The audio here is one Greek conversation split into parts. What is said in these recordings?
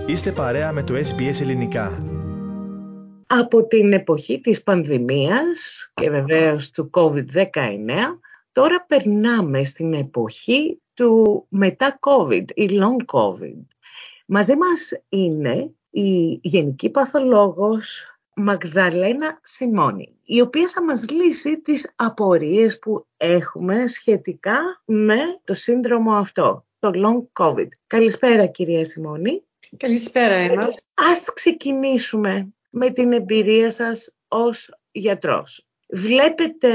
Είστε παρέα με το SBS Ελληνικά. Από την εποχή της πανδημίας και βεβαίως του COVID-19, τώρα περνάμε στην εποχή του μετά-COVID ή long COVID. Μαζί μας είναι η γενική παθολόγος Μαγδαλένα Σιμώνη, η οποία θα μας λύσει τις απορίες που έχουμε σχετικά με το σύνδρομο αυτό, το long COVID. Καλησπέρα κυρία Σιμώνη. Καλησπέρα Έμα. Ας ξεκινήσουμε με την εμπειρία σας ως γιατρός. Βλέπετε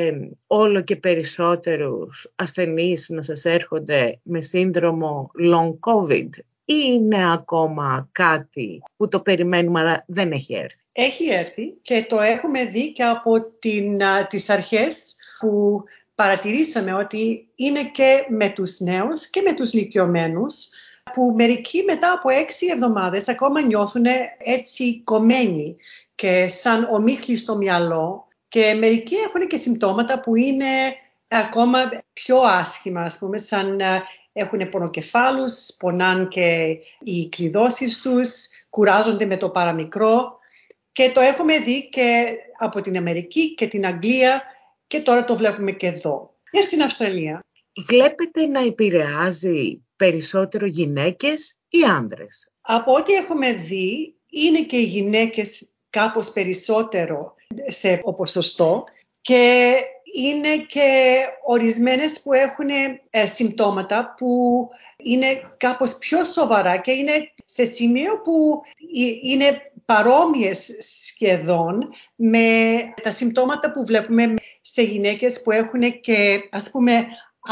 όλο και περισσότερους ασθενείς να σας έρχονται με σύνδρομο long COVID ή είναι ακόμα κάτι που το περιμένουμε αλλά δεν έχει έρθει? Έχει έρθει και το έχουμε δει και από τις αρχές που παρατηρήσαμε ότι είναι και με τους νέους και με τους ηλικιωμένους, που μερικοί μετά από 6 εβδομάδες ακόμα νιώθουν έτσι κομμένοι και σαν ομίχλοι στο μυαλό, και μερικοί έχουν και συμπτώματα που είναι ακόμα πιο άσχημα, ας πούμε, σαν έχουν πονοκεφάλους, πονάν και οι κλειδώσεις τους, κουράζονται με το παραμικρό, και το έχουμε δει και από την Αμερική και την Αγγλία και τώρα το βλέπουμε και εδώ και στην Αυστραλία. Βλέπετε να επηρεάζει περισσότερο γυναίκες ή άνδρες? Από ό,τι έχουμε δει, είναι και οι γυναίκες κάπως περισσότερο σε ποσοστό, και είναι και ορισμένες που έχουν συμπτώματα που είναι κάπως πιο σοβαρά και είναι σε σημείο που είναι παρόμοιες σχεδόν με τα συμπτώματα που βλέπουμε σε γυναίκες που έχουν και, ας πούμε,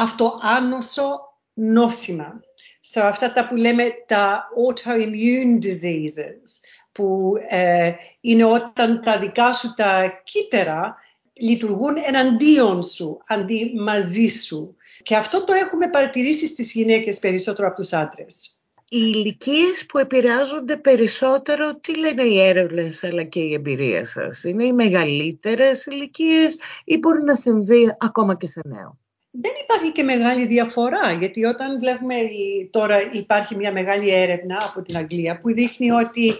αυτοάνωσο νόσημα. Αυτά τα που λέμε τα autoimmune diseases, που είναι όταν τα δικά σου τα κύτταρα λειτουργούν εναντίον σου, αντί μαζί σου. Και αυτό το έχουμε παρατηρήσει στις γυναίκες περισσότερο από τους άντρες. Οι ηλικίες που επηρεάζονται περισσότερο, τι λένε οι έρευνες αλλά και η εμπειρία σας? Είναι οι μεγαλύτερες ηλικίες ή μπορεί να συμβεί ακόμα και σε νέο? Δεν υπάρχει και μεγάλη διαφορά, γιατί όταν βλέπουμε τώρα υπάρχει μια μεγάλη έρευνα από την Αγγλία που δείχνει ότι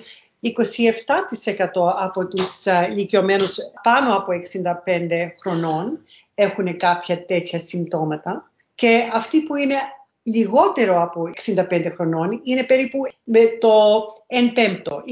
27% από τους ηλικιωμένους πάνω από 65 χρονών έχουν κάποια τέτοια συμπτώματα, και αυτοί που είναι λιγότερο από 65 χρονών είναι περίπου με το 1/5,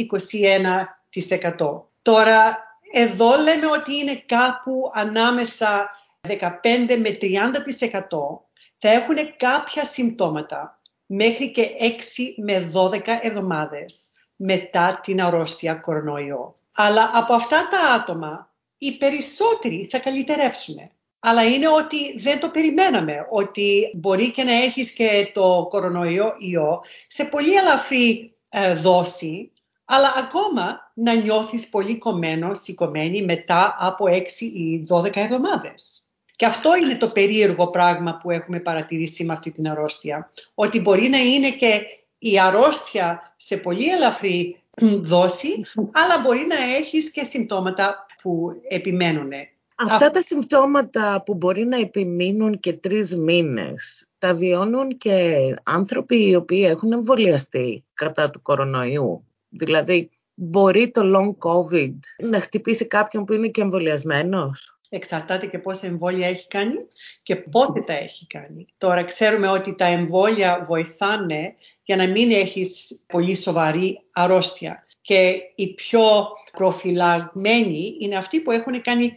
21%. Τώρα εδώ λέμε ότι είναι κάπου ανάμεσα 15 με 30% θα έχουν κάποια συμπτώματα μέχρι και 6 με 12 εβδομάδες μετά την αρρώστια κορονοϊό. Αλλά από αυτά τα άτομα οι περισσότεροι θα καλυτερέψουν. Αλλά είναι ότι δεν το περιμέναμε, ότι μπορεί και να έχεις και το κορονοϊό σε πολύ ελαφρύ δόση, αλλά ακόμα να νιώθεις πολύ κομμένο, σηκωμένη μετά από 6 ή 12 εβδομάδες. Και αυτό είναι το περίεργο πράγμα που έχουμε παρατηρήσει με αυτή την αρρώστια, ότι μπορεί να είναι και η αρρώστια σε πολύ ελαφρύ δόση, αλλά μπορεί να έχεις και συμπτώματα που επιμένουν. Αυτά τα συμπτώματα που μπορεί να επιμείνουν και 3 μήνες, τα βιώνουν και άνθρωποι οι οποίοι έχουν εμβολιαστεί κατά του κορονοϊού? Δηλαδή, μπορεί το long COVID να χτυπήσει κάποιον που είναι και εμβολιασμένος? Εξαρτάται και πόσα εμβόλια έχει κάνει και πότε τα έχει κάνει. Τώρα ξέρουμε ότι τα εμβόλια βοηθάνε για να μην έχεις πολύ σοβαρή αρρώστια. Και οι πιο προφυλαγμένοι είναι αυτοί που έχουν κάνει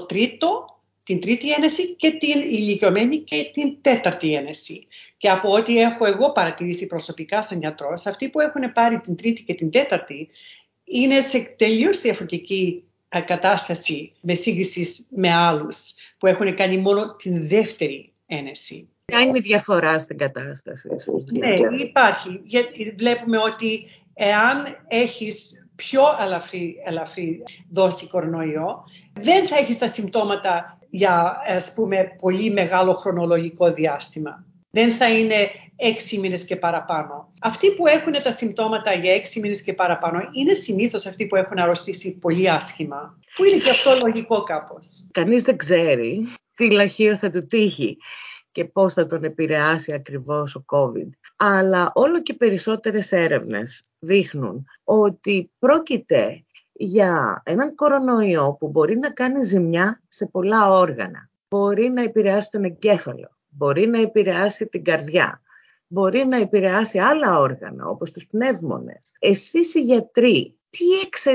την τρίτη ένεση και την ηλικιωμένη και την τέταρτη ένεση. Και από ό,τι έχω εγώ παρατηρήσει προσωπικά σαν γιατρός, αυτοί που έχουν πάρει την τρίτη και την τέταρτη είναι σε τελείως διαφορετική κατάσταση με σύγκριση με άλλους που έχουν κάνει μόνο την δεύτερη ένεση. Ποια είναι η διαφορά στην κατάσταση? Ναι, υπάρχει. Γιατί βλέπουμε ότι εάν έχεις πιο ελαφρύ δόση κορονοϊό, δεν θα έχεις τα συμπτώματα για, ας πούμε, πολύ μεγάλο χρονολογικό διάστημα. Δεν θα είναι 6 μήνες και παραπάνω. Αυτοί που έχουν τα συμπτώματα για 6 μήνες και παραπάνω είναι συνήθως αυτοί που έχουν αρρωστήσει πολύ άσχημα. Που είναι και αυτό λογικό κάπως. Κανείς δεν ξέρει τι λαχείο θα του τύχει. και πώς θα τον επηρεάσει ακριβώς ο COVID. Αλλά όλο και περισσότερες έρευνες δείχνουν ότι πρόκειται για έναν κορονοϊό που μπορεί να κάνει ζημιά σε πολλά όργανα. Μπορεί να επηρεάσει τον εγκέφαλο, μπορεί να επηρεάσει την καρδιά, μπορεί να επηρεάσει άλλα όργανα όπως τους πνεύμονες. Εσείς οι γιατροί, τι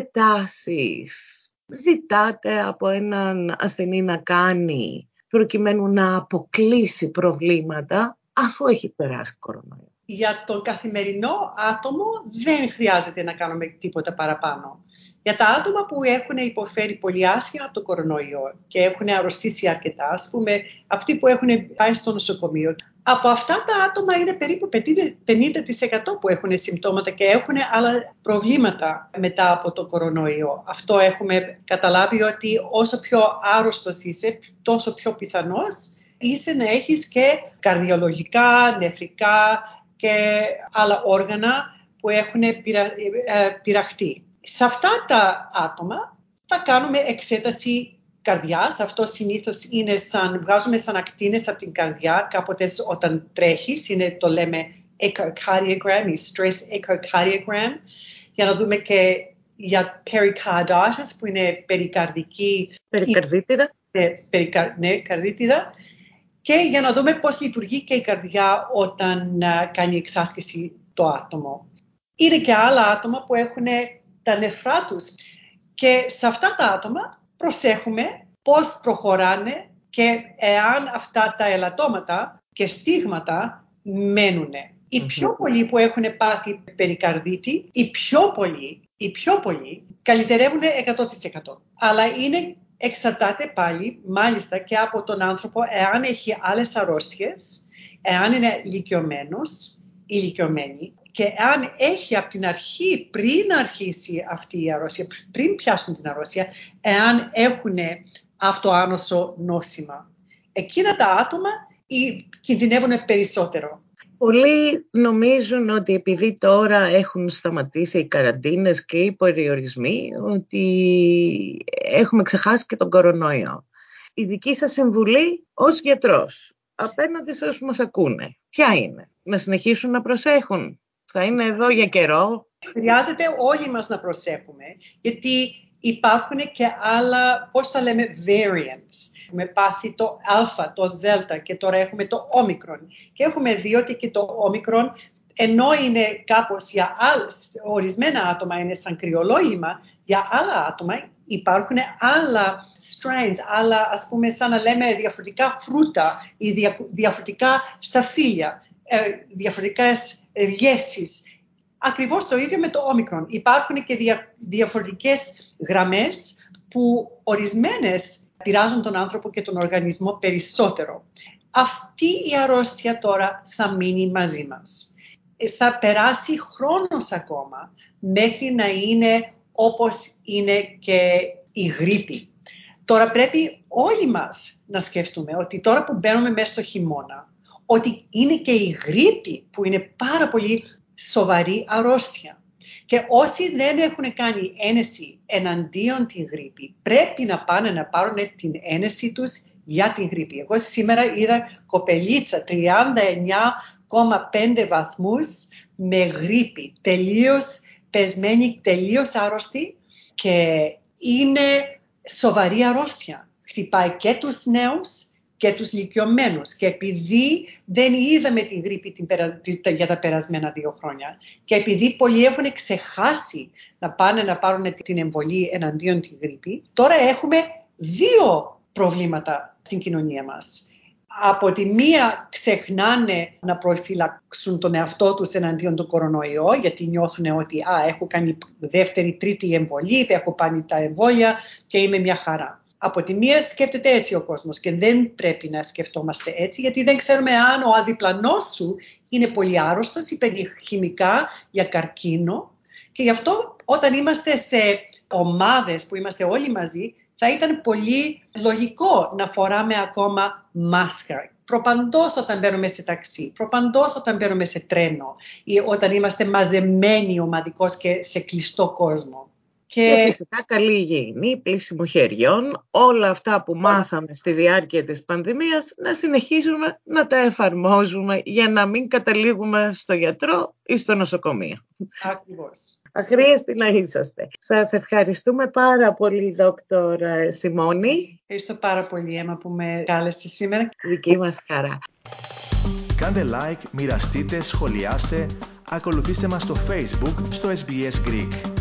εξετάσεις ζητάτε από έναν ασθενή να κάνει προκειμένου να αποκλείσει προβλήματα αφού έχει περάσει κορονοϊό? Για το καθημερινό άτομο δεν χρειάζεται να κάνουμε τίποτα παραπάνω. Για τα άτομα που έχουν υποφέρει πολύ άσχημα από το κορονοϊό και έχουν αρρωστήσει αρκετά, ας πούμε, αυτοί που έχουν πάει στο νοσοκομείο, από αυτά τα άτομα είναι περίπου 50% που έχουν συμπτώματα και έχουν άλλα προβλήματα μετά από το κορονοϊό. Αυτό έχουμε καταλάβει, ότι όσο πιο άρρωστος είσαι, τόσο πιο πιθανός είσαι να έχεις και καρδιολογικά, νεφρικά και άλλα όργανα που έχουν πειραχτεί. Σε αυτά τα άτομα θα κάνουμε εξέταση καρδιάς. Αυτό συνήθως είναι βγάζουμε σαν ακτίνες από την καρδιά κάποτε όταν τρέχεις. Το λέμε echocardiogram ή stress echocardiogram, για να δούμε και για pericarditis που είναι περικαρδική. Περικαρδίτιδα. Ναι, καρδίτιδα. Και για να δούμε πώς λειτουργεί και η καρδιά όταν κάνει εξάσκηση το άτομο. Είναι και άλλα άτομα που έχουν τα νεφρά τους και σε αυτά τα άτομα προσέχουμε πώς προχωράνε και εάν αυτά τα ελαττώματα και στίγματα μένουν. Οι πιο πολλοί που έχουν πάθει περικαρδίτη, οι πιο πολλοί καλυτερεύουν 100%. Αλλά εξαρτάται πάλι μάλιστα και από τον άνθρωπο εάν έχει άλλες αρρώστιες, εάν είναι ηλικιωμένος, ηλικιωμένη, και αν έχει από την αρχή, πριν αρχίσει αυτή η αρρώστια, πριν πιάσουν την αρρώστια, εάν έχουν αυτοάνωσο νόσημα. Εκείνα τα άτομα κινδυνεύουν περισσότερο. Πολλοί νομίζουν ότι επειδή τώρα έχουν σταματήσει οι καραντίνες και οι περιορισμοί, ότι έχουμε ξεχάσει και τον κορονοϊό. Η δική σας συμβουλή ως γιατρός απέναντι σε όσους μας ακούνε, ποια είναι? Να συνεχίσουν να προσέχουν? Θα είναι εδώ για καιρό? Χρειάζεται όλοι μας να προσέχουμε, γιατί υπάρχουν και άλλα, πώς τα λέμε, variants. Έχουμε πάθει το α, το δ και τώρα έχουμε το όμικρον. Και έχουμε δει ότι και το όμικρον, ενώ είναι κάπως για ορισμένα άτομα είναι σαν κρυολόγημα, για άλλα άτομα υπάρχουν άλλα strains, άλλα, ας πούμε, σαν να λέμε διαφορετικά φρούτα ή διαφορετικά σταφύλια, διαφορετικές γεύσεις. Ακριβώς το ίδιο με το όμικρον. Υπάρχουν και διαφορετικές γραμμές που ορισμένες πειράζουν τον άνθρωπο και τον οργανισμό περισσότερο. Αυτή η αρρώστια τώρα θα μείνει μαζί μας. Θα περάσει χρόνος ακόμα μέχρι να είναι όπως είναι και η γρίπη. Τώρα πρέπει όλοι μας να σκεφτούμε ότι τώρα που μπαίνουμε μέσα στο χειμώνα, ότι είναι και η γρίπη που είναι πάρα πολύ σοβαρή αρρώστια. Και όσοι δεν έχουν κάνει ένεση εναντίον την γρίπη, πρέπει να πάνε να πάρουν την ένεση τους για την γρίπη. Εγώ σήμερα είδα κοπελίτσα 39,5 βαθμούς με γρίπη, τελείως πεσμένη, τελείως άρρωστη, και είναι σοβαρή αρρώστια. Χτυπάει και τους νέους και τους ηλικιωμένους. Και επειδή δεν είδαμε τη γρίπη για τα περασμένα 2 χρόνια και επειδή πολλοί έχουν ξεχάσει να πάνε να πάρουν την εμβολή εναντίον τη γρίπη, τώρα έχουμε 2 προβλήματα στην κοινωνία μας. Από τη μία ξεχνάνε να προφυλαξούν τον εαυτό τους εναντίον του κορονοϊό, γιατί νιώθουν ότι έχω κάνει 2η, 3η εμβολή, έχω πάρει τα εμβόλια και είμαι μια χαρά. Από τη μία σκέφτεται έτσι ο κόσμος και δεν πρέπει να σκεφτόμαστε έτσι, γιατί δεν ξέρουμε αν ο αδιπλανός σου είναι πολύ άρρωστος ή παίρνει χημικά για καρκίνο. Και γι' αυτό όταν είμαστε σε ομάδες που είμαστε όλοι μαζί, θα ήταν πολύ λογικό να φοράμε ακόμα μάσκα. Προπαντός όταν μπαίνουμε σε ταξί, προπαντός όταν μπαίνουμε σε τρένο ή όταν είμαστε μαζεμένοι ομαδικώς και σε κλειστό κόσμο. Και φυσικά καλή υγιεινή, πλύσιμο χεριών, όλα αυτά που μάθαμε στη διάρκεια της πανδημίας να συνεχίζουμε να τα εφαρμόζουμε για να μην καταλήγουμε στο γιατρό ή στο νοσοκομείο. Ακριβώς. Αχρίαστοι να είσαστε. Σας ευχαριστούμε πάρα πολύ, Δόκτωρ Σιμώνη. Ευχαριστώ πάρα πολύ, Έμα, που με κάλεσε σήμερα. Δική μας χαρά. Κάντε like, μοιραστείτε, σχολιάστε, ακολουθήστε μας στο Facebook, στο SBS Greek.